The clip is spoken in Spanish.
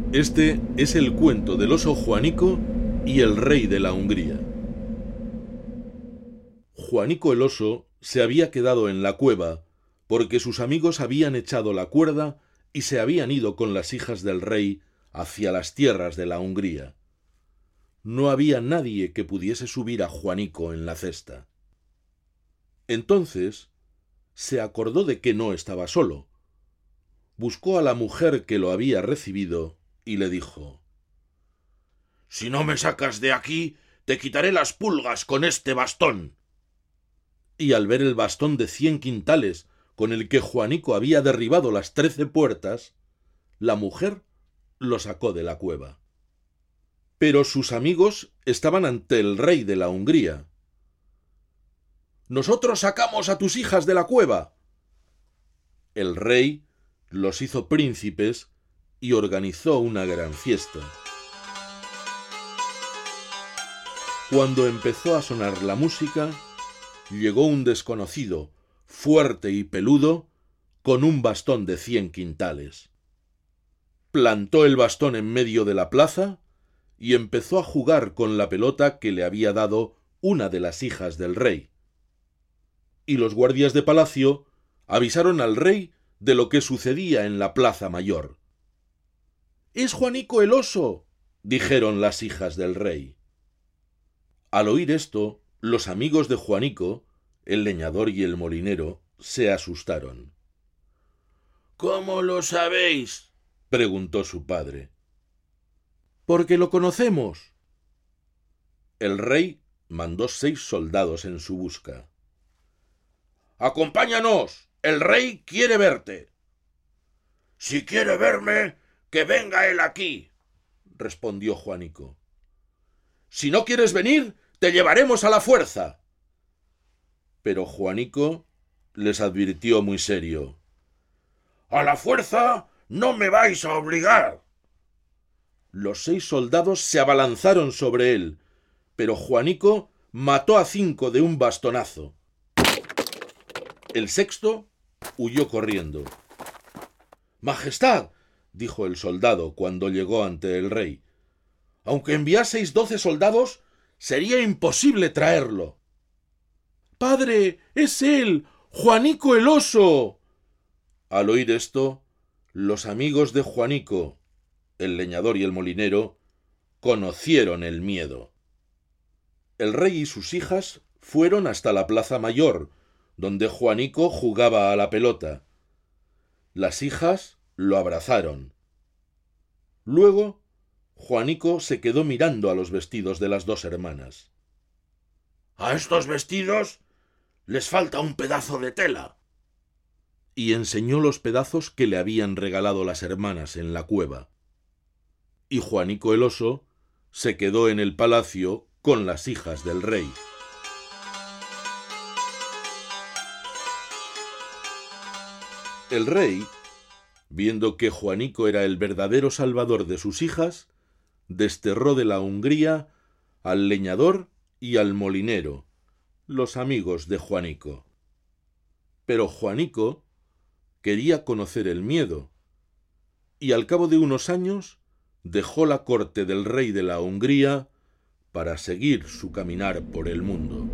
Este es el cuento del oso Juanico y el rey de la Hungría. Juanico el oso se había quedado en la cueva porque sus amigos habían echado la cuerda y se habían ido con las hijas del rey hacia las tierras de la Hungría. No había nadie que pudiese subir a Juanico en la cesta. Entonces se acordó de que no estaba solo. Buscó a la mujer que lo había recibido y le dijo: «Si no me sacas de aquí, te quitaré las pulgas con este bastón». Y al ver el bastón de 100 quintales con el que Juanico había derribado las 13 puertas, la mujer lo sacó de la cueva. Pero sus amigos estaban ante el rey de la Hungría. «¡Nosotros sacamos a tus hijas de la cueva!». El rey los hizo príncipes y organizó una gran fiesta. Cuando empezó a sonar la música, llegó un desconocido, fuerte y peludo, con un bastón de 100 quintales. Plantó el bastón en medio de la plaza y empezó a jugar con la pelota que le había dado una de las hijas del rey. Y los guardias de palacio avisaron al rey de lo que sucedía en la plaza mayor. «¡Es Juanico el oso!», dijeron las hijas del rey. Al oír esto, los amigos de Juanico, el leñador y el molinero, se asustaron. «¿Cómo lo sabéis?», preguntó su padre. «Porque lo conocemos». El rey mandó 6 soldados en su busca. «¡Acompáñanos! El rey quiere verte». «Si quiere verme, que venga él aquí», respondió Juanico. «Si no quieres venir, te llevaremos a la fuerza». Pero Juanico les advirtió muy serio: «A la fuerza no me vais a obligar». Los 6 soldados se abalanzaron sobre él, pero Juanico mató a 5 de un bastonazo. El 6º huyó corriendo. «Majestad», dijo el soldado cuando llegó ante el rey, «aunque enviaseis 12 soldados, sería imposible traerlo». «¡Padre, es él! ¡Juanico el oso!». Al oír esto, los amigos de Juanico, el leñador y el molinero, conocieron el miedo. El rey y sus hijas fueron hasta la plaza mayor, donde Juanico jugaba a la pelota. Las hijas lo abrazaron. Luego, Juanico se quedó mirando a los vestidos de las 2 hermanas. «A estos vestidos les falta un pedazo de tela». Y enseñó los pedazos que le habían regalado las hermanas en la cueva. Y Juanico el oso se quedó en el palacio con las hijas del rey. El rey, viendo que Juanico era el verdadero salvador de sus hijas, desterró de la Hungría al leñador y al molinero, los amigos de Juanico. Pero Juanico quería conocer el miedo, y al cabo de unos años dejó la corte del rey de la Hungría para seguir su caminar por el mundo.